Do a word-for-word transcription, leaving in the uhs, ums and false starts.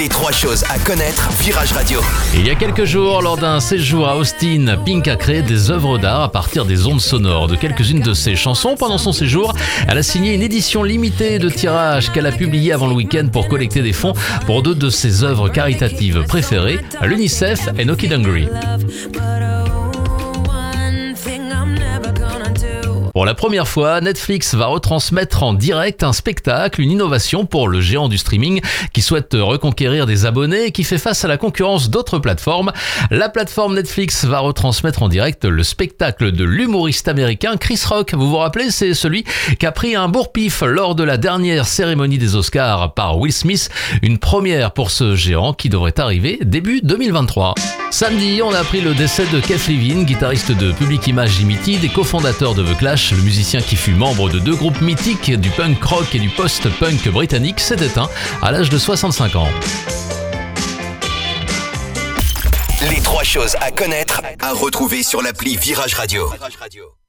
Les trois choses à connaître, Virage Radio. Il y a quelques jours, lors d'un séjour à Austin, Pink a créé des œuvres d'art à partir des ondes sonores de quelques-unes de ses chansons. Pendant son séjour, elle a signé une édition limitée de tirage qu'elle a publiée avant le week-end pour collecter des fonds pour deux de ses œuvres caritatives préférées, l'UNICEF et Knock It Hungry. Pour la première fois, Netflix va retransmettre en direct un spectacle, une innovation pour le géant du streaming qui souhaite reconquérir des abonnés et qui fait face à la concurrence d'autres plateformes. La plateforme Netflix va retransmettre en direct le spectacle de l'humoriste américain Chris Rock. Vous vous rappelez, c'est celui qui a pris un bourre-pif lors de la dernière cérémonie des Oscars par Will Smith. Une première pour ce géant qui devrait arriver début deux mille vingt-trois. Samedi, on a appris le décès de Keith Levine, guitariste de Public Image Limited et cofondateur de The Clash. Le musicien qui fut membre de deux groupes mythiques du punk rock et du post-punk britannique s'est éteint à l'âge de soixante-cinq ans. Les trois choses à connaître, à retrouver sur l'appli Virage Radio.